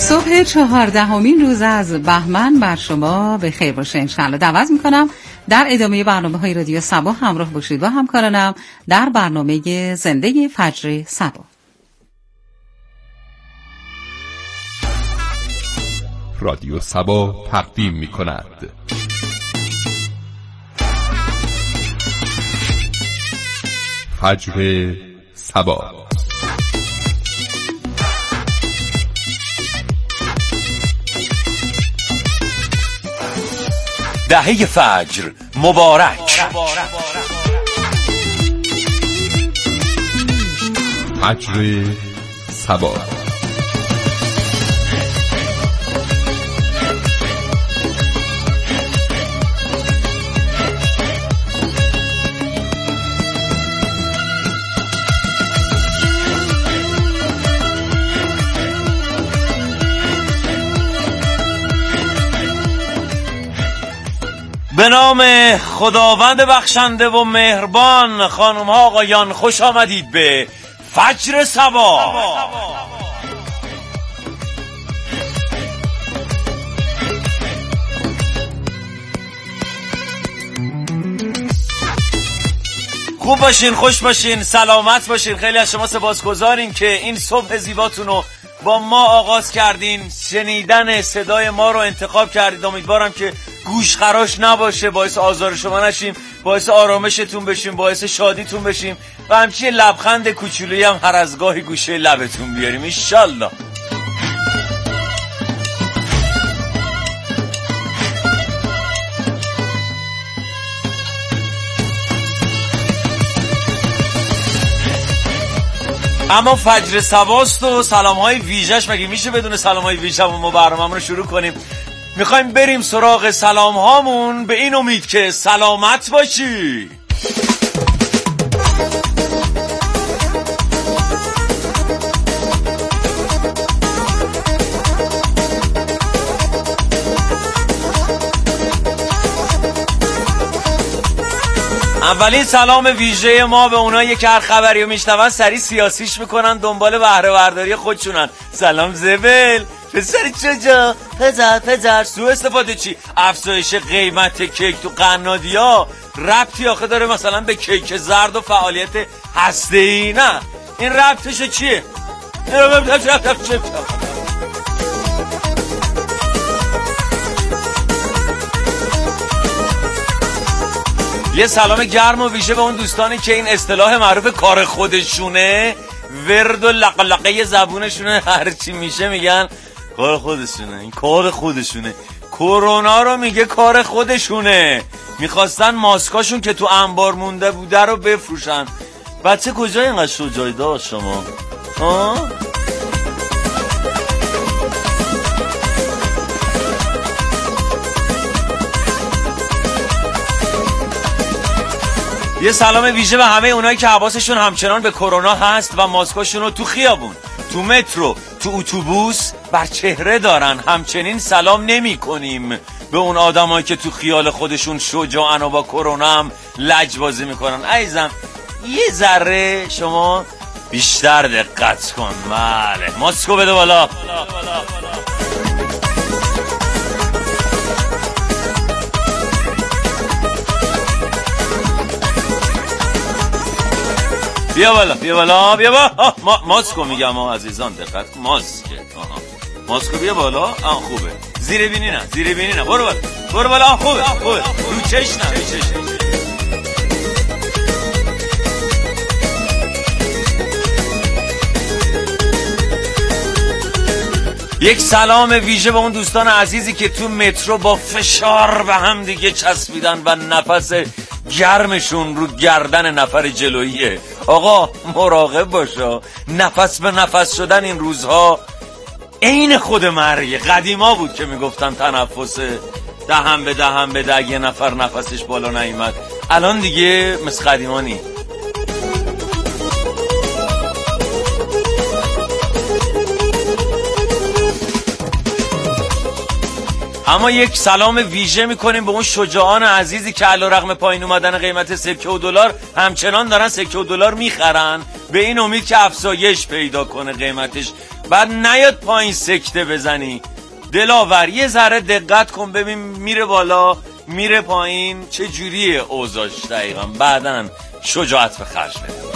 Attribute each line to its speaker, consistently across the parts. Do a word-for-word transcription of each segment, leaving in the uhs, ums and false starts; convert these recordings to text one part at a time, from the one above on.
Speaker 1: صبح چهاردهمین روز از بهمن بر شما به خیر باشه انشالله. دعوت میکنم در ادامه برنامه های رادیو صبا همراه باشید با همکارانم در برنامه زنده فجر صبا.
Speaker 2: رادیو صبا تقدیم میکند فجر صبا.
Speaker 3: دهه فجر مبارک.
Speaker 2: فجر صبا.
Speaker 3: به نام خداوند بخشنده و مهربان. خانم ها آقایان خوش آمدید به فجر صبا. خوب باشین، خوش باشین، سلامت باشین. خیلی از شما سپاسگزاریم که این صبح زیباتون رو با ما آغاز کردین، شنیدن صدای ما رو انتخاب کردید. امیدوارم که گوش خراش نباشه، باعث آزار شما نشیم، باعث آرامشتون بشیم، باعث شادیتون بشیم و همچین لبخند کوچولویی هم هر از گاهی گوشه لبتون بیاریم انشالله. اما فجر صباست و سلام‌های ویژه‌اش مگه میشه بدون سلام‌های ویژه ما برنامه‌مون رو شروع کنیم؟ میخوایم بریم سراغ سلام هامون به این امید که سلامت باشی. اولین سلام ویژه ما به اونایی که هر خبری رو میشنون سری سیاسیش میکنن، دنبال بهره برداری خودشونن. سلام زبل، پسر چجا؟ پدر پدر سو استفاده چی؟ افزایش قیمت کیک تو قنادیا ربطی آخه داره مثلا به کیک زرد و فعالیت هسته‌ای؟ نه، این ربطش چیه؟ یه سلام گرم و ویژه به اون دوستانی که این اصطلاح معروف کار خودشونه، ورد و لقلقه زبونشونه، هر چی میشه میگن کار خودشونه. این کار خودشونه. کرونا رو میگه کار خودشونه. میخواستن ماسکاشون که تو انبار مونده بوده رو بفروشن. بچه کجای اینقدر شجاعی داشت شما؟ آه؟ یه سلام ویژه به همه اونایی که حواسشون همچنان به کرونا هست و ماسکاشون رو تو خیابون، تو مترو، تو اتوبوس بر چهره دارن. همچنین سلام نمی کنیم به اون آدمایی که تو خیال خودشون شجاعن و با کرونا هم لجبازی میکنن. عزیزم یه ذره شما بیشتر دقت کن. بله، ماسکو بده بالا. بیا بالا بیا بالا بیا بالا. ما ماسکو میگم ها عزیزان، دقت کن. ماسک آها ماسکو بیا بالا. آه خوبه. زیر بینی نه، زیر بینی نه. برو بالا برو بالا. آه خوبه خوبه. رو چش نه، رو چش نه. یک سلام ویژه به اون دوستان عزیزی که تو مترو با فشار به هم دیگه چسبیدن و نفس گرمشون رو گردن نفر جلوییه. آقا مراقب باشه، نفس به نفس شدن این روزها عین خود مرگ. قدیما بود که میگفتن تنفس دهن به دهن بده اگه نفر نفسش بالا نیامد. الان دیگه مثل قدیما نی. اما یک سلام ویژه میکنیم به اون شجاعان عزیزی که علیرغم پایین اومدن قیمت سکه و دلار همچنان دارن سکه و دلار میخرن، به این امید که افزایش پیدا کنه قیمتش. بعد نیاد پایین سکته بزنی. دلاور یه ذره دقت کن ببین میره بالا میره پایین چه جوریه اوضاعش دقیقا، بعدن شجاعت به خرج بده.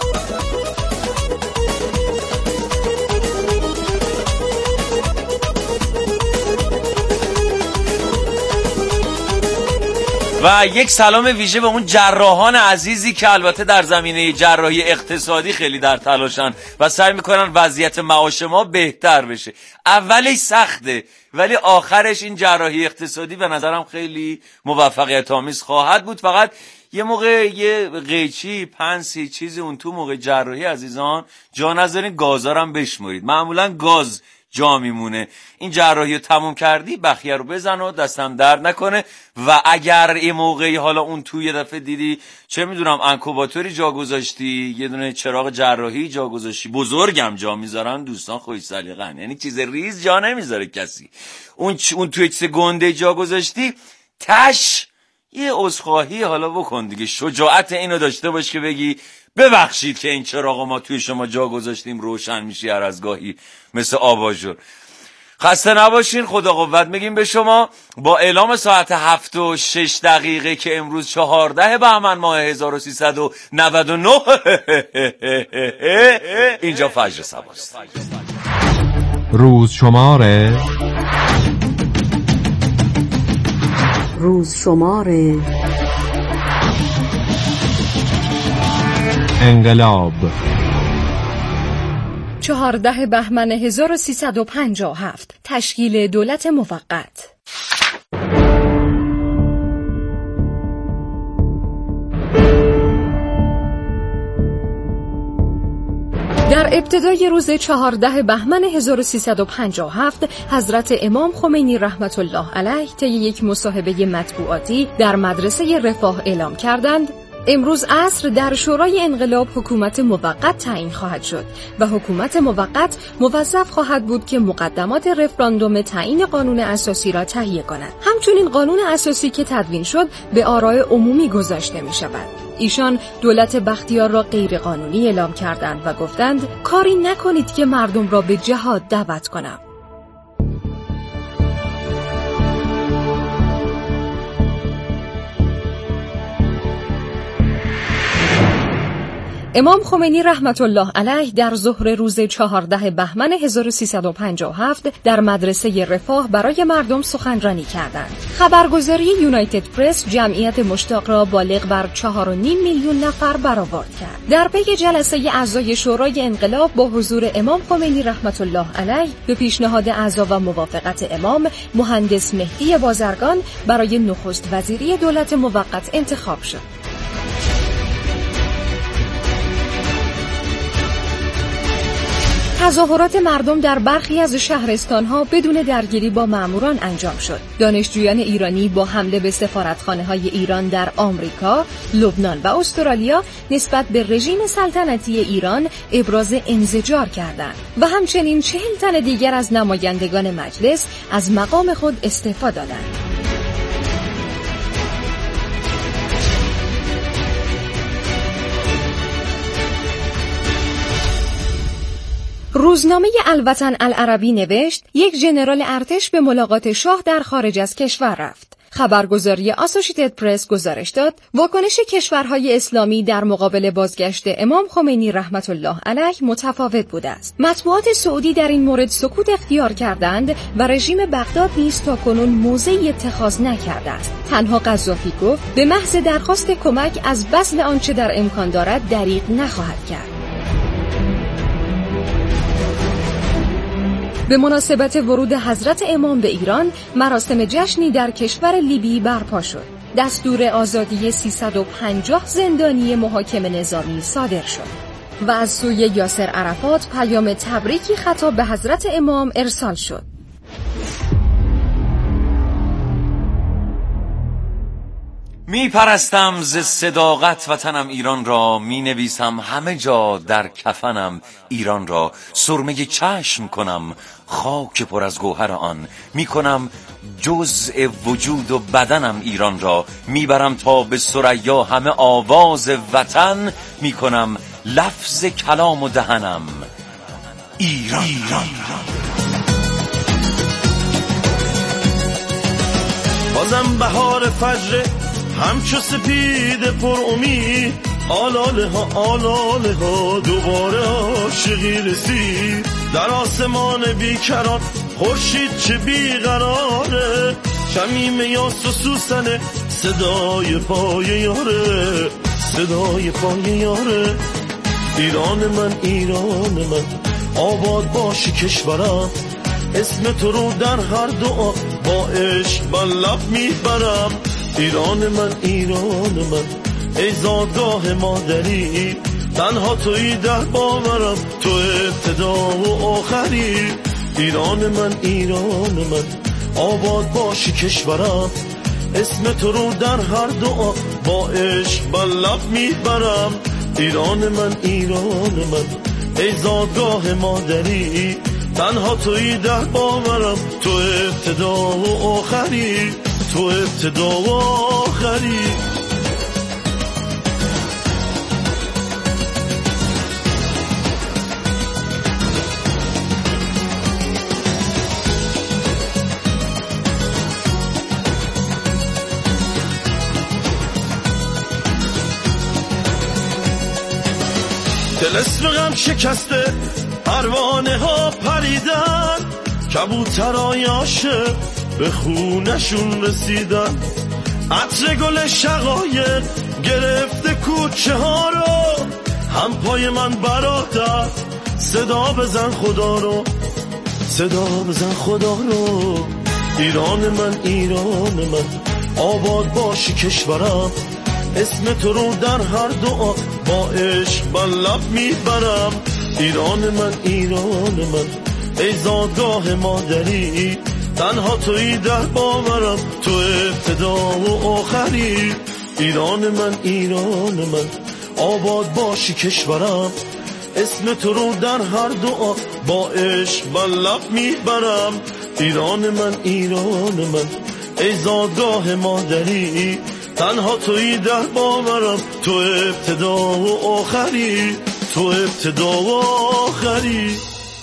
Speaker 3: و یک سلام ویژه به اون جراحان عزیزی که البته در زمینه جراحی اقتصادی خیلی در تلاشن و سعی میکنن وضعیت معاش ما بهتر بشه. اولش سخته ولی آخرش این جراحی اقتصادی به نظرم خیلی موفقیت آمیز خواهد بود. فقط یه موقع یه قیچی پنسی چیزی اون تو موقع جراحی عزیزان جا نذارین، گازارم بشمرید، معمولا گاز جا میمونه. این جراحی رو تموم کردی بخیه رو بزن و دستم درد نکنه. و اگر یه موقعی حالا اون تو یه دفعه دیدی چه میدونم انکوباتوری جا گذاشتی، یه دونه چراغ جراحی جا گذاشتی، بزرگم جا میذارن دوستان خوش سلیقه‌ن، یعنی چیز ریز جا نمیذاره کسی، اون چ... اون توی چیز گنده جا گذاشتی تش یه عذرخواهی حالا بکن دیگه، شجاعت اینو داشته باش که بگی ببخشید که این چراغ ما توی شما جا گذاشتیم روشن میشی هر از گاهی مثل آباژور. خسته نباشین، خدا قوت میگیم به شما. با اعلام ساعت هفت و شش دقیقه که امروز چهارده بهمن ماه هزار و سیصد و نود و نه اینجا فجر صباست.
Speaker 2: روز شماره
Speaker 4: روز شماره
Speaker 2: انقلاب
Speaker 5: چهارده بهمن هزار و سیصد و پنجاه و هفت تشکیل دولت موقت. در ابتدای روز چهارده بهمن هزار و سیصد و پنجاه و هفت حضرت امام خمینی رحمت الله علیه طی یک مصاحبه مطبوعاتی در مدرسه رفاه اعلام کردند امروز عصر در شورای انقلاب حکومت موقت تعیین خواهد شد و حکومت موقت موظف خواهد بود که مقدمات رفراندوم تعیین قانون اساسی را تهیه کند. همچنین قانون اساسی که تدوین شد به آراء عمومی گذاشته می شود. ایشان دولت بختیار را غیر قانونی اعلام کردند و گفتند کاری نکنید که مردم را به جهاد دعوت کنم. امام خمینی رحمت الله علیه در ظهر روز چهارده بهمن هزار و سیصد و پنجاه و هفت در مدرسه رفاه برای مردم سخنرانی کردند. خبرگزاری یونایتد پرس جمعیت مشتاق را بالغ بر چهار و نیم میلیون نفر برآورد کرد. در پی جلسه اعضای شورای انقلاب با حضور امام خمینی رحمت الله علیه به پیشنهاد اعضا و موافقت امام مهندس مهدی بازرگان برای نخست وزیری دولت موقت انتخاب شد. تظاهرات مردم در برخی از شهرستان‌ها بدون درگیری با ماموران انجام شد. دانشجویان ایرانی با حمله به سفارتخانه‌های ایران در آمریکا، لبنان و استرالیا نسبت به رژیم سلطنتی ایران ابراز انزجار کردند و همچنین چهل تن دیگر از نمایندگان مجلس از مقام خود استعفا دادند. روزنامه الوطن العربی نوشت یک ژنرال ارتش به ملاقات شاه در خارج از کشور رفت. خبرگزاری آسوشیتد پرس گزارش داد واکنش کشورهای اسلامی در مقابل بازگشت امام خمینی رحمت الله علیه متفاوت بوده است. مطبوعات سعودی در این مورد سکوت اختیار کردند و رژیم بغداد نیز تاکنون موضعی اتخاذ نکرده است. تنها قذافی گفت به محض درخواست کمک از بذل آنچه در امکان دارد دریغ نخواهد کرد. به مناسبت ورود حضرت امام به ایران مراسم جشنی در کشور لیبی برپا شد. دستور آزادی سیصد و پنجاه زندانی محاکم نظامی صادر شد و از سوی یاسر عرفات پیام تبریکی خطاب به حضرت امام ارسال شد.
Speaker 3: می پرستم ز صداقت وطنم ایران را، می نویسم همه جا در کفنم ایران را، سرمه چشم کنم خاک پر از گوهر آن، می کنم جزء وجود و بدنم ایران را، می برم تا به ثریا همه آواز وطن، می کنم لفظ کلام و دهنم
Speaker 6: ایران, ایران. بازم بهار فجر همچو سپید پر امید، آلاله ها آلاله ها دوباره عاشقی رسید. در آسمان بیکران خورشید چه بیقراره، شمیم یاس و سوسنه صدای پای یاره، صدای پای یاره. ایران من ایران من آباد باشی کشورم، اسم تو رو در هر دعا با عشق بر لب میبرم. ایران من ایران من ای زادگاه مادری، تنها تویی در باورم، تو ابتدا و آخری. ایران من ایران من آباد باشی کشورم، اسم تو رو در هر دعا با عشق بر لب میبرم. ایران من ایران من ای زادگاه مادری، تنها تویی در باورم، تو ابتدا و آخری، تو ابتدا و آخری. طلسم غم شکسته پروانه ها پریدن، کبوترای عاشق به خونشون رسیدن. عطر گل شقایق گرفته کوچه ها رو، هم پای من برادر صدا بزن خدا رو، صدا بزن خدا رو. ایران من ایران من آباد باشی کشورم، اسم تو رو در هر دعا با عشق بر لب میبرم. ایران من ایران من ای زادگاه مادری، تنها تویی در باورم، تو ابتدا و آخری. ایران من ایران من آباد باشی کشورم، اسم تو رو در هر دعا با عشق بر لب میبرم. ایران من ایران من ای زادگاه مادری، تنها تویی در باورم، تو ابتدا و آخری، تو ابتدا و آخری.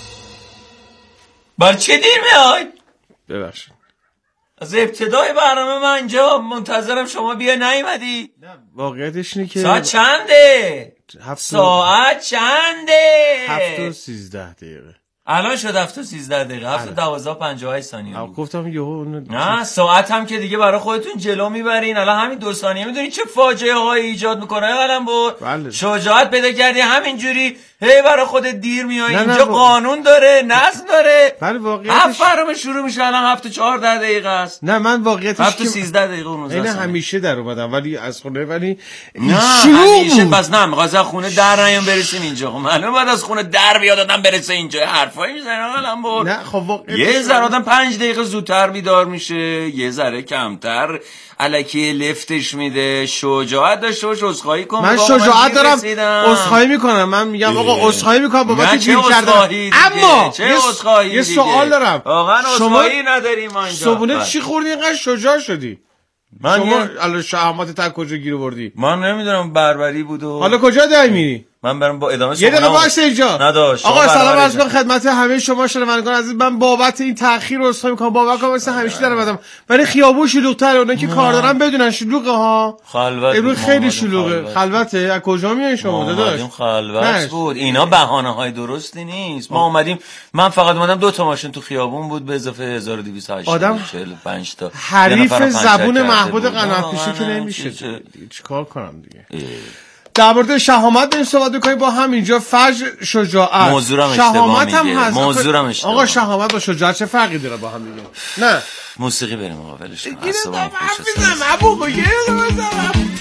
Speaker 3: بر چه دیر میای؟
Speaker 7: ببخشید
Speaker 3: از ابتدای برنامه من اینجا منتظرم، شما بیا نیومدی.
Speaker 7: نه واقعیتش اینه که
Speaker 3: ساعت چنده؟
Speaker 7: هفت
Speaker 3: ساعت چنده؟
Speaker 7: هفت و سیزده دقیقه.
Speaker 3: الان شد هفت و سیزده دقیقه، هفت و دوازده پنجاه و هشت ثانیه بود.
Speaker 7: گفتم یهو
Speaker 3: نه ساعت هم که دیگه برای خودتون جلو میبرین. الان همین دو ثانیه میدونی چه فاجعه هایی ایجاد میکنه. الان بود
Speaker 7: بله.
Speaker 3: شجاعت پیدا کردی همینجوری هی برای خودت دیر میای.
Speaker 7: نه
Speaker 3: اینجا
Speaker 7: نه
Speaker 3: قانون داره، نظم داره.
Speaker 7: بله واقعیتش
Speaker 3: هفت برنامه شروع میشه، الان هفت و چهارده دقیقه است.
Speaker 7: نه من واقعیتش
Speaker 3: هفت و سیزده دقیقه اون
Speaker 7: اینه همیشه در اومدم ولی از خونه، ولی
Speaker 3: نه همیشه بس نه میخواست از خونه در نیام برسیم اینجا. خب معلومه بعد از خونه در بیاد آدم برسه اینجا. حرفایی میزنن الان بود.
Speaker 7: نه خب واقعیتش
Speaker 3: یه ذره آدم پنج دقیقه زودتر بیدار میشه، یه ذره کمتر الکی لفتش میده. شجاعت داشته باش، عذرخواهی کن.
Speaker 7: من شجاعت دارم، عذرخواهی میکنم. من میگم آقا عذرخواهی میکنم بابت دیر کردم. اما
Speaker 3: چه عذرخواهی؟
Speaker 7: یه سوال دارم.
Speaker 3: واقعا عذرخواهی نداریم ما اینجا.
Speaker 7: صبحونه چی خوردی اینقدر شجاع شدی؟
Speaker 3: من
Speaker 7: شما
Speaker 3: یه...
Speaker 7: الان شهامت تا کجا گیر آوردی؟
Speaker 3: من نمیدونم، بربری بود و
Speaker 7: حالا کجا داری میری؟
Speaker 3: من برم با ادامه
Speaker 7: یه دقیقه واسه اینجا
Speaker 3: نداشت.
Speaker 7: آقا سلام عرض می‌کنم خدمت همه شما شنوندگان عزیز. من بابت این تأخیر عذرخواهی می‌کنم. باور کنم مثلا همیشه دارم اومدم ولی خیابون شلوغ‌تره. اونایی که کار دارن بدونن شلوغه ها.
Speaker 3: خلوت
Speaker 7: امروز خیلی شلوغه. خلوته. از کجا میای شما داداش؟
Speaker 3: خلوت بود. اینا بهانه‌های درستی نیست. ما اومدیم، من فقط اومدم دو تا ماشین تو خیابون بود به اضافه هزار و دویست و هشتاد و چهل و پنج تا
Speaker 7: حریف زبون محمود قناعت‌پیشه که نمیشه. چیکار کنم دیگه؟ در مورد شهامت این صحبت می‌کنیم با هم اینجا. فجر، شجاعت،
Speaker 3: موضوعم
Speaker 7: شهامت هم هست.
Speaker 3: موضوعم اشتباه.
Speaker 7: آقا شهامت با شجاعت چه فرقی داره با هم دیگه؟ نه
Speaker 3: موسیقی بریم آقا ولش کن.
Speaker 7: اینو دارم حرف میزنم ابو بگیر بزنم.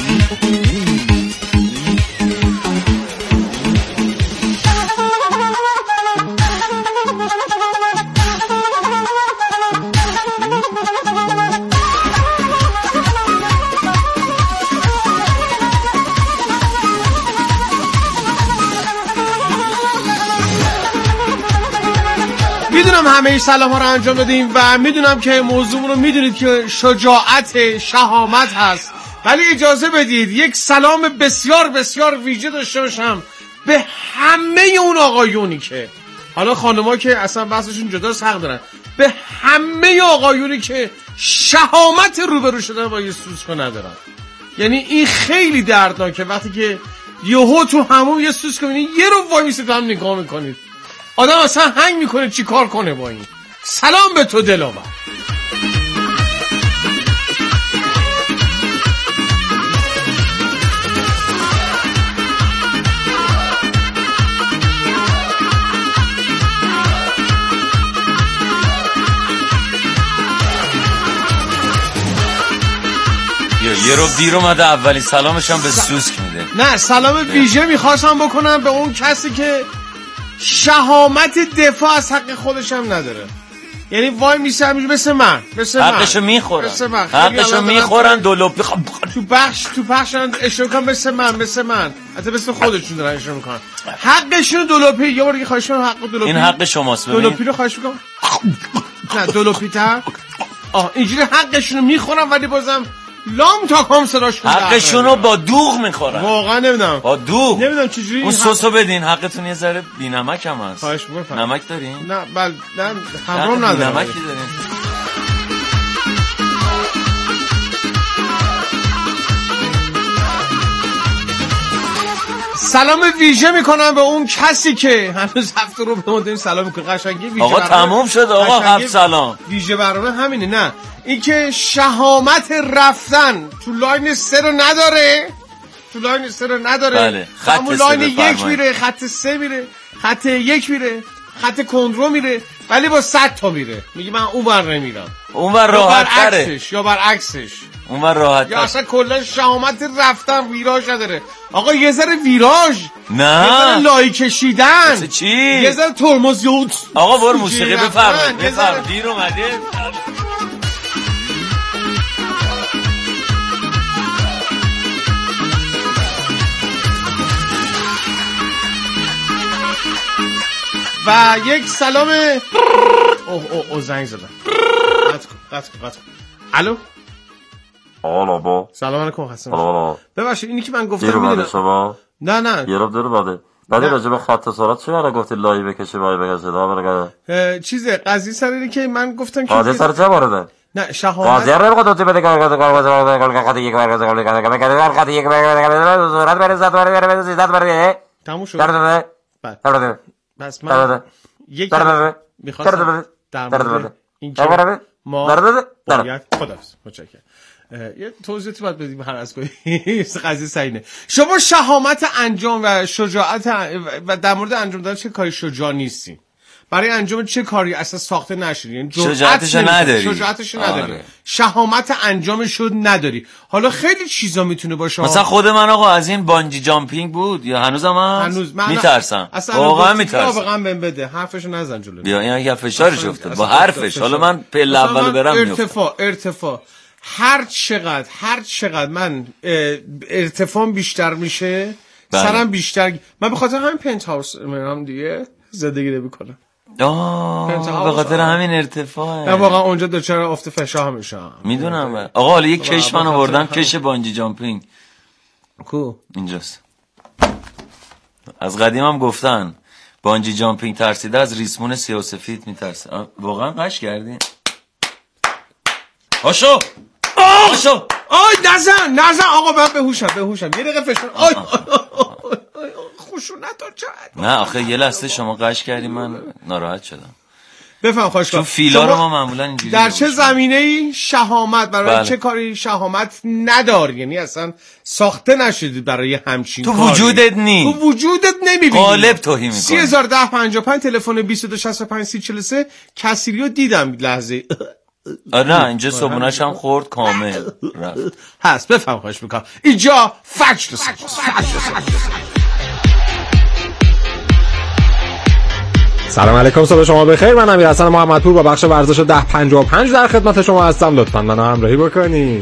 Speaker 7: میدونم همه سلام ها رو انجام دادیم و میدونم که موضوع رو میدونید که شجاعت، شهامت هست، ولی اجازه بدید یک سلام بسیار بسیار ویژه داشته باشم به همه اون آقایونی که حالا خانم‌ها که اصلا بحثشون جداست حق دارن، به همه آقایونی که شهامت روبرو شدن با یه سوسکو ندارن. یعنی این خیلی دردناکه وقتی که یهو تو همون یه سوسکو می‌بینی یه رو وای میسید هم نگاه میکنید، آدم اصلا هنگ میکنه چی کار کنه با این. سلام به تو دلاور.
Speaker 3: یه رو دیر اومده اولین سلامش هم به سوسک میده.
Speaker 7: نه سلام ویژه میخواستم بکنم به اون کسی که شهامت دفاع از حق خودش هم نداره. یعنی وای میسه همینجور مثل من مثل من
Speaker 3: حقشو میخورن
Speaker 7: مثل من
Speaker 3: حقشو میخورن دولوپی
Speaker 7: تو بخش تو بخشن اشاره کنم مثل من مثل من حتی مثل خودشون دارن اشاره میکنن حقشون دولوپی. یه بار که خواهش میکنم حق دولوپی، این
Speaker 3: حق شماست. ببین
Speaker 7: دولوپی رو خواهش میکنم نه دولوپی تا آه اینجوری حقشون رو میخورن ولی بازم لام تا کام صداشون
Speaker 3: حقشونو با دوغ میخورن.
Speaker 7: واقعا نمیدونم
Speaker 3: با دوغ
Speaker 7: نمیدونم چجوری
Speaker 3: اون سسو بدین. حقتون یه ذره بی نمک هم هست.
Speaker 7: خواهش میکنم.
Speaker 3: نمک دارین؟
Speaker 7: نه بله نه حرام ندارم.
Speaker 3: نمکی دارین؟
Speaker 7: سلام ویژه میکنم به اون کسی که هنوز هفته رو به ما داریم سلام میکنه. قشنگی ویژه
Speaker 3: آقا تموم شد آقا. هفت سلام
Speaker 7: ویژه برنامه همینه. نه این که شهامت رفتن تو لاین سه رو نداره، تو لاین سه رو نداره.
Speaker 3: بله. خط
Speaker 7: لاین یک میره، خط سه میره، خط یک میره، خط کندرو میره، ولی با صد تا میره. میگه من اون بر نمیرم،
Speaker 3: اون بر راحت تره
Speaker 7: یا برعکسش
Speaker 3: اون بر راحت
Speaker 7: یا اصلا کلا شهامت رفتن ویراژ نداره. آقا یه ذره ویراژ،
Speaker 3: نه
Speaker 7: یه ذره لای کشیدن،
Speaker 3: چی؟
Speaker 7: یه ذره ترمز یوت.
Speaker 3: آقا برو موسیقی بفرمایید. بفرمایید. دیر اومده. و یک سلام اوه اوه او زنگ زدم. قطع کن قطع کن قطع کن. الو
Speaker 8: آلا با
Speaker 7: سلام علیکم حسن.
Speaker 8: آلا
Speaker 7: ببخشید اینی که من گفتم میدونم
Speaker 8: شما
Speaker 7: نه نه
Speaker 8: یه رو داره بعد بعد راجع به خط سرعت چه برای گفتی لای بکشه وای بکشه دا برگرده
Speaker 7: چیز قضیه سر اینه که من گفتم که
Speaker 8: قضیه سر چه مورده؟
Speaker 7: نه شهامت
Speaker 8: قضیه رو بگو تو بده کار کار کار کار خط یک بار کار کار کار کار خط یک بار کار سرعت بره زد بره بره زد بره
Speaker 7: تموم شد.
Speaker 8: بله بله
Speaker 7: بس من یک می‌خواستم در مورد این که ما باید خداحافظ متشکرم یه توضیحاتی باید بدیم هر از گاهی قضیه سینه. شما شهامت انجام و شجاعت و در مورد انجام دادن چه کاری شجاع نیستی، برای انجام چه کاری اصلا ساخته نشدی، یعنی
Speaker 3: شجاعتشو نداری
Speaker 7: شجاعتشو نداری آره. شهامت انجامشو نداری. حالا خیلی چیزا میتونه باشه،
Speaker 3: مثلا خود من آقا از این بانجی جامپینگ بود یا هنوزم هم هنوز من
Speaker 7: میترسم
Speaker 3: واقعا میترسم.
Speaker 7: واقعا بهم بده حرفشو نزن جلوی
Speaker 3: بیا این اگه فشارش افتاد با حرفش. حالا من پله اولو برم
Speaker 7: ارتفاع ارتفاع هر چقدر هر چقدر من ارتفاع بیشتر میشه بله. سرم بیشتر من به خاطر همین پنت هاوس میرم دیگه زندگی نمی‌کنم.
Speaker 3: آه به خاطر همین ارتفاعه.
Speaker 7: نه واقعا اونجا دوچار افت فشار میشم.
Speaker 3: میدونم آقا. حالا یک کش من آوردن کش بانجی جامپینگ
Speaker 7: کو
Speaker 3: اینجاست. از قدیم هم گفتن بانجی جامپینگ ترسیده از ریسمون سیاه و سفید میترسه. واقعا قش کردین؟ آشو آشو
Speaker 7: آی نزن نزن آقا من بهوشم بهوشم یه دقیقه فشار. آی خشونت چقدر.
Speaker 3: نه آخه یه لحظه شما قش کردی من ناراحت شدم.
Speaker 7: بفهم خواهش کنم.
Speaker 3: چون فیلا رو ما معمولا اینجوری
Speaker 7: در چه زمینه‌ای شهامت برای بله. چه کاری شهامت نداری، یعنی اصلا ساخته نشدی برای همچین
Speaker 3: تو
Speaker 7: کاری.
Speaker 3: وجودت نی
Speaker 7: تو وجودت نمیبینی.
Speaker 3: قالب توهی میکنی.
Speaker 7: سه هزار و ده پنجاه و پنج تلفن بیست و دو شصت و پنج سی چهل و سه کسریو دیدم لحظه.
Speaker 3: آره نه اینجا صبونش هم خورد کامل رفت.
Speaker 7: هست بفهم خواهش میکنم. اینجا فجر
Speaker 2: سلام علیکم، صبح شما بخیر. من امیر حسن محمدپور با بخش ورزش ده پنجاه و پنج در خدمت شما هستم. لطفاً منو همراهی بکنید.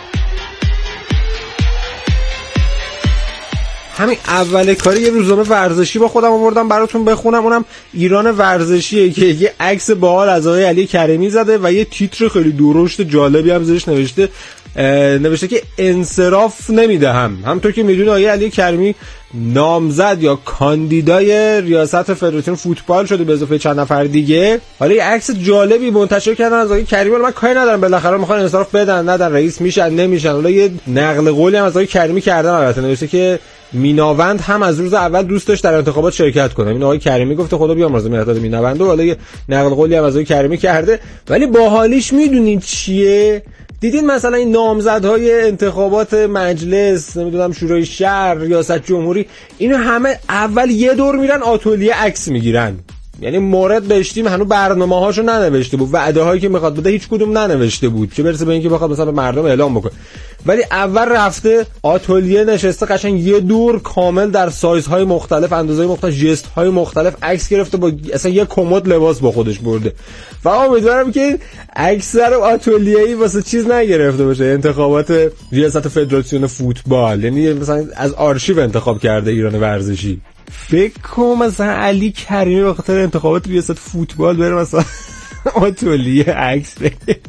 Speaker 2: همین اول کاری یه روزنامه ورزشی با خودم آوردم براتون بخونم، اونم ایران ورزشیه که یه عکس باحال از آقای علی کریمی زده و یه تیتر خیلی درشت جالبی هم زیرش نوشته نوشته که انصراف نمیدهم. همونطور که میدونی آقای علی کریمی نامزد یا کاندیدای ریاست فدراسیون فوتبال شده به اضافه چند نفر دیگه. حالا یه عکس جالبی منتشر کردن از آقای کریمی. من کاری ندارم، بالاخره میخوان انصراف بدن ندن، رئیس میشن نمیشن. حالا یه نقل قولی هم از آقای کریمی کردن، البته نوشته که میناوند هم از روز اول دوست داشت در انتخابات شرکت کنه. این آقای کریمی گفته خدا بیامرزه مرداد میناوند. حالا یه نقل قولی هم از آقای کریمی کرده. ولی باحالیش میدونین چیه؟ دیدین مثلا این نامزدهای انتخابات مجلس، نمیدونم شورای شهر، ریاست جمهوری، اینو همه اول یه دور میرن آتلیه عکس میگیرن. یعنی مورد بهشتیم هنوز برنامه‌هاشو ننوشته بود، وعده هایی که میخواد بده هیچ کدوم ننوشته بود، چه برسه به اینکه بخواد مثلا به مردم اعلام بکنه. ولی اول رفته آتلیه نشسته، قشنگ یه دور کامل در سایزهای مختلف، اندازه‌های مختلف، ژست‌های مختلف عکس گرفته، با اصلا یه کمد لباس با خودش برده. فقط امیدوارم که عکس رو آتلیه‌ای واسه چیز نگرفته باشه، انتخابات ریاست فدراسیون فوتبال، یعنی مثلا از آرشیو انتخاب کرده ایران ورزشی. فکر کنم مثلا علی کریمی به خاطر انتخابات ریاست فوتبال بره مثلا آتلیه عکس بگیره.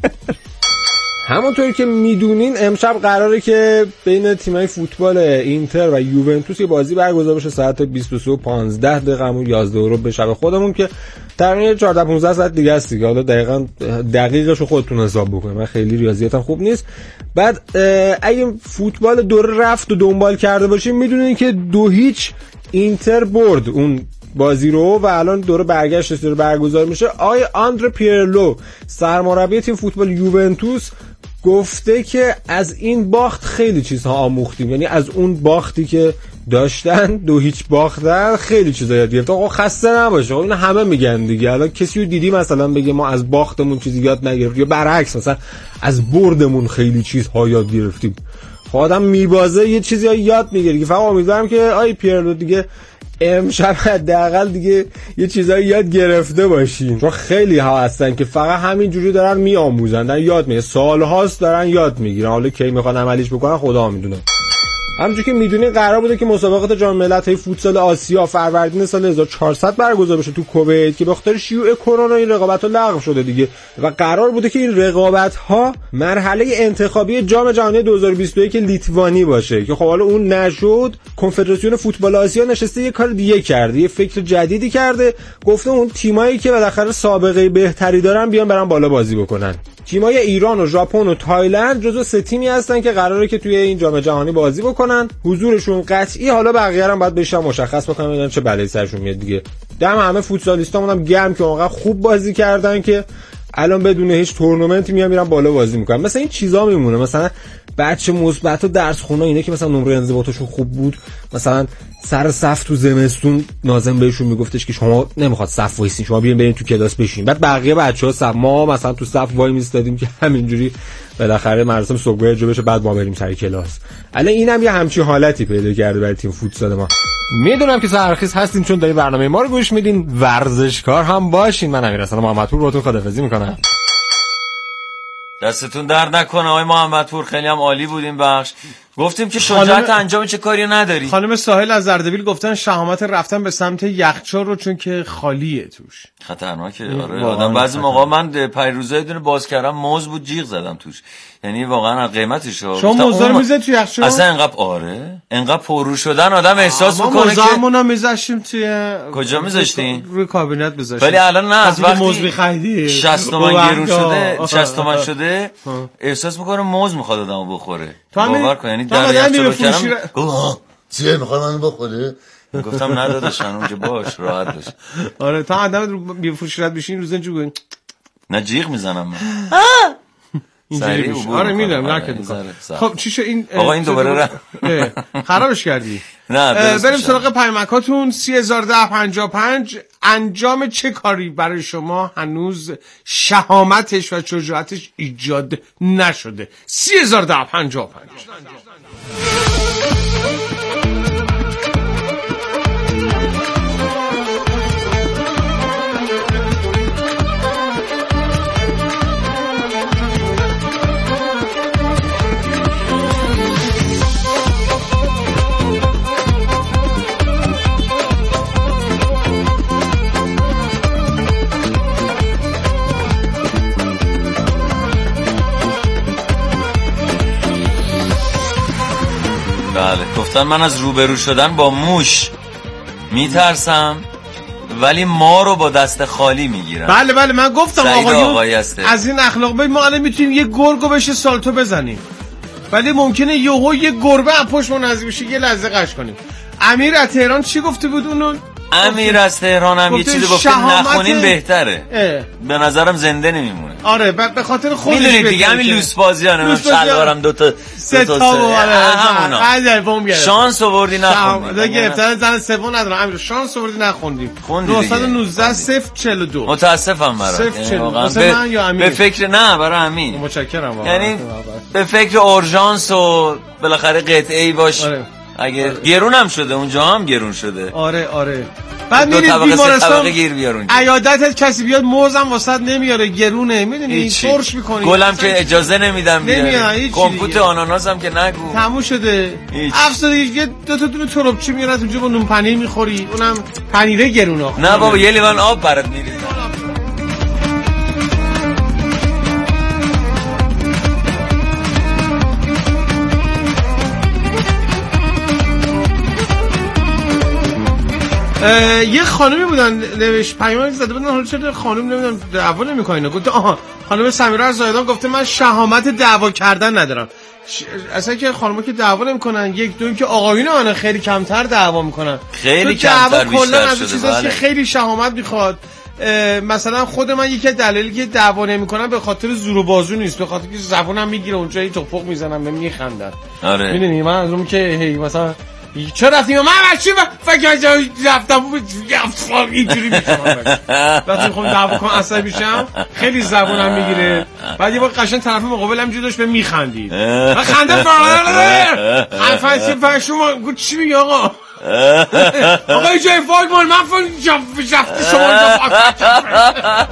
Speaker 2: همونطوری که میدونین امشب قراره که بین تیمای فوتبال اینتر و یوونتوس یه بازی برگزار بشه ساعت بیست و سه و پانزده دقیقه همون یازده رو به شب خودمون، که تقریبا چهارده پانزده ساعت دیگه است دیگه. حالا دقیقاً دقیقشو خودتون حساب بکنید، من خیلی ریاضیاتم خوب نیست. بعد اگه فوتبال دور رفت و دنبال کرده باشین میدونین که دو هیچ اینتر برد اون بازی رو و الان دوره برگشت دوره برگزار میشه. آقای آندره پیرلو سرمربی تیم فوتبال یوونتوس گفته که از این باخت خیلی چیزها آموختیم، یعنی از اون باختی که داشتن دو هیچ باختن خیلی چیزا یاد گرفتم. آقا خسته نباشه، این همه میگن دیگه. الان کسی رو دیدی مثلا بگه ما از باختمون چیزی یاد نگرفتیم، یا برعکس مثلا از بردمون خیلی چیزها یاد گرفتیم؟ آدم میبازه یه چیزی یاد میگیره. فقط امیدوارم که آی پیرلو دیگه امشب حداقل دیگه یه چیزایی یاد گرفته باشین، چون خیلی ها هستن که فقط همینجوری دارن میآموزن، دارن یاد میگیرن، سالهاست دارن یاد میگیرن، حالا کی میخوان عملیش بکنن خدا میدونه. همونجوری که میدونین قرار بوده که مسابقات جام ملت‌های فوتسال آسیا فروردین سال هزار و چهارصد برگزار بشه تو کویت، که به خاطر شیوع کرونا این رقابت‌ها لغو شده دیگه، و قرار بوده که این رقابت‌ها مرحله انتخابی جام جهانی دو هزار و بیست و یک لیتوانی باشه، که خب حالا اون نشد. کنفدراسیون فوتبال آسیا نشسته یه کار دیگه کرده، یه فکر جدیدی کرده، گفته اون تیمایی که بالاخره سابقه بهتری دارن بیان برن بالا بازی بکنن. تیمای ایران و ژاپن و تایلند جزو سه تیمی هستن که قراره که توی این جام جهانی بازی بکنن. حضورشون قطعی، حالا بقیه هم باید بهش مشخص بکنن ببینن چه بلایی سرشون میاد دیگه. دم همه فوتسالیستامون هم گرم که واقعا خوب بازی کردن که الان بدون هیچ تورنمنتی میان میرن بالا بازی میکنن. مثلا این چیزا میمونه، مثلا بچه مثبت و درس خونه اینه که مثلا نمره انضباطشون خوب بود، مثلا سر صف تو زمستون ناظم بهشون میگفتش که شما نمیخواد صف وایسین، شما بیاین برین تو کلاس بشین. بعد بقیه بچه‌ها صف، ما مثلا تو صف وای میستادیم که همینجوری بالاخره مراسم صبحگاهی جو بشه بعد ما بریم سر کلاس. الان اینم یه همچین حالتی پیدا کرده برای تیم فوتسال ما. میدونم که سرخیز هستین چون دارین برنامه ما رو گوش میدین، ورزشکار هم باشین. من امیرحسن محمدپور باهاتون خداحافظی میکنم.
Speaker 3: دستتون درد نکنه آقای محمدپور، خیلی هم عالی بود این بخش. گفتیم که شجاعت انجام چه کاری نداری.
Speaker 7: خانم ساحل از اردبیل گفتن شهامت رفتن به سمت یخچال رو چون که خالیه توش.
Speaker 3: خطرناکه. آره آدم بعضی موقع من پیروزه یه دونه باز کردم موز بود جیغ زدم توش، یعنی واقعا قیمتش رو
Speaker 7: شما موزا رو میذاری تو یخچال
Speaker 3: اصلا انقدر آره انقدر پررو شدن آدم احساس میکنه که
Speaker 7: موزامونو میذاشتیم توی
Speaker 3: کجا میذاشتین؟
Speaker 7: روی کابینت میذاشتیم.
Speaker 3: ولی الان نه، از وقتی
Speaker 7: موز می‌خریدی
Speaker 3: شصت تومن گرون شده شصت تومن شده احساس میکنه موز میخواد آدمو بخوره. باور کن یعنی در یخچال کردم گفت چیه میخواد منو بخوره؟ گفتم نداداشن اونجا باش راحت باش.
Speaker 7: آره تا آدم بیفروشیت بشین روز اینجوری
Speaker 3: نه جیغ میزنم من.
Speaker 7: اینجوری میشه. آره میدونم نکرد. خب چی شو این
Speaker 3: آقا این دوباره
Speaker 7: خرابش کردی؟
Speaker 3: نه
Speaker 7: بریم سراغ پیامکاتون. سه هزار و ده پنجاه و پنج انجام چه کاری برای شما هنوز شهامتش و شجاعتش ایجاد نشده؟ سه هزار و ده پنجاه و پنج.
Speaker 3: گفتن من از روبرو شدن با موش میترسم ولی ما رو با دست خالی میگیرن.
Speaker 7: بله بله من گفتم
Speaker 3: آقایون
Speaker 7: از این اخلاق بایی ما الان میتونیم یه گرگو بشه سالتو بزنیم ولی ممکنه یهو یه گربه از پشت ما نزدیک بشه یه لحظه قش کنیم. امیر از تهران چی گفته بود اونو؟
Speaker 3: امیر از تهران هم یه چیزی گفته نخونیم بهتره. اه. به نظرم زنده نمیمونه.
Speaker 7: آره به خاطر خودش
Speaker 3: میدونید دیگه همین لوس بازیانه من شلوارم دو تا
Speaker 7: سه تا
Speaker 3: همونا شانس آوردی نخوندی
Speaker 7: گرفتن زن سوم ندارم. امیر شانس آوردی نخوندیم. نهصد و نوزده صفر چهل و دو
Speaker 3: متاسفم برات. یعنی به فکر نه برای همین
Speaker 7: متشکرم.
Speaker 3: یعنی به فکر اورژانس و بالاخره قطعه‌ای باش. اگه گرون هم شده اونجا هم گرون شده.
Speaker 7: آره آره بعد میرید بیمارستان عیادتت کسی بیاد موزم واسط نمیاره گرونه میدونی ترش میکنی
Speaker 3: گلم که اجازه نمیدم بیاره کمپوت آناناس هم که نگو
Speaker 7: تموم شده. افسردگی یه دو تا دونه تربچی میارن اونجا با نون پنیر میخوری اونم پنیره گرونه.
Speaker 3: نه بابا یه لیوان آب برات میریزن.
Speaker 7: یه خانمی بودن نوشت پیام زده بودن حالا چرا خانم نمیدونم دعوا نمیکنه. گفت آها خانم سمیرا از زایدان گفته من شهامت دعوا کردن ندارم. ش... اصلا که خانم‌ها که دعوا نمیکنن یک دو که آقایون آن خیلی کمتر دعوا میکنن.
Speaker 3: خیلی کمتر بیشتر شده.
Speaker 7: چیزاست که خیلی شهامت میخواد. مثلا خود من یکی دلیلی که دعوا نمیکنم به خاطر زور و بازو نیست به خاطر که زبونم میگیره اونجا یه توپق میزنم بهم میخندن.
Speaker 3: آره
Speaker 7: میدونی من از اون که هی مثلا چرا رفتیم من بچه فکر جای رفتم اینجوری میشم وقتی میخوام دعوا کنم عصبی میشم خیلی زبونم میگیره. بعد یه بار قشنگ طرف مقابلم جو داشت به میخندید من خنده فرار حرفای فر شما گفت چی میگی آقا آقا اینجا فاک مال من فاک جفت شما اینجا فاک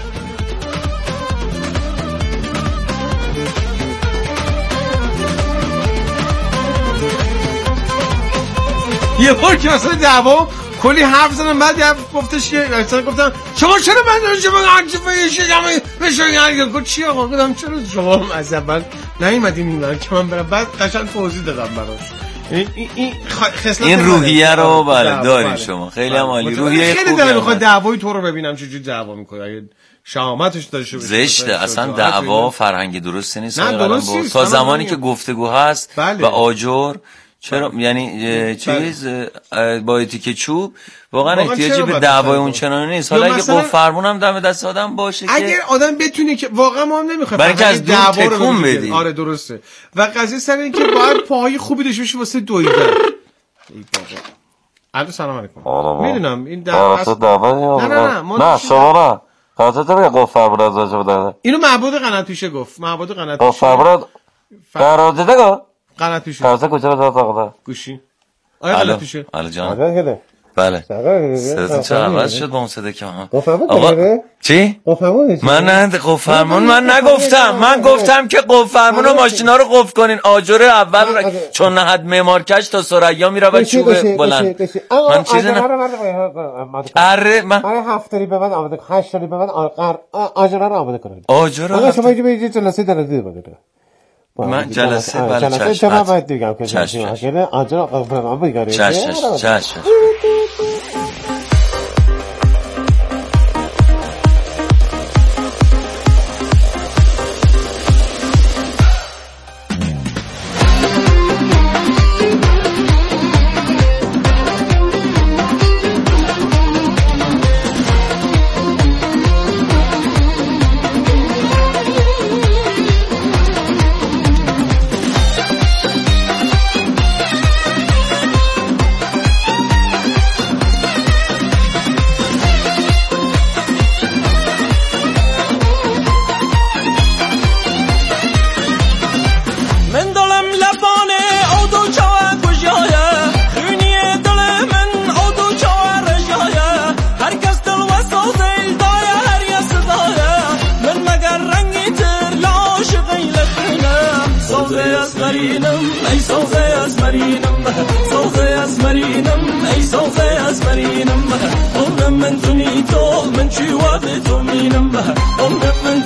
Speaker 7: یه بار که اصلا دعوا کلی حرف زدن بعد یه گفتش که اصلا گفتم شما چرا من شما عکسفه شدم بشین گفت چی آقا گفتم چرا شما از اول نیومدین اینور که من برم بعد قشنگ توضیح دادم براش. این این خصلت
Speaker 3: این روحیه رو بله دارین شما خیلی هم عالی روحیه
Speaker 7: خیلی دلم میخواد دعوای تو رو ببینم چجوری دعوا میکنی اگه شهامتش داشته باشه.
Speaker 3: زشته اصلا دعوا فرهنگ درستی نیست تا زمانی که گفتگو هست و آجر. چرا یعنی چیز با اتیکه چوب واقعا احتیاجی به دعوای اون چنانی نیست. حالا اگه قف فرمون هم دم دست آدم باشه که
Speaker 7: اگر آدم بتونه که واقعا ما هم نمیخوایم
Speaker 3: برای اینکه از دور تکون بدی.
Speaker 7: آره درسته و قضیه سر این که باید پاهای خوبی داشته باشه واسه دویدن. ای بابا الو سلام علیکم. میدونم این دعوا
Speaker 8: نه نه نه نه شما نه خاطر تو قف فرمون از وجه بده اینو
Speaker 7: معبود قناتیشه گفت معبود قناتیشه
Speaker 8: قف فرمون قرار داده گفت
Speaker 7: قنات پیشه
Speaker 8: کاسه کجا بذار ساخته
Speaker 7: گوشی آیا قنات پیشه
Speaker 3: الو جان بله صدا چه عوض شد با اون صدا که آقا چی من نه قفل فرمون من نگفتم من گفتم که قفل فرمون و ماشینا رو قفل کنین آجر اول چون نهد معمارکش تا ثریا میره و چوب بلند من چیزی نه اره من
Speaker 2: هفتاری به من آماده هشتاری به من آجر رو آماده کنید
Speaker 3: آجر
Speaker 2: آقا شما یه به جلسه در دیده بگید
Speaker 3: من جلسه بله
Speaker 2: جلسه چرا باید دیگم که جلسه آجر آقا بگیرید
Speaker 3: چش چش چش
Speaker 6: من توني تو من شي وافي تو مينم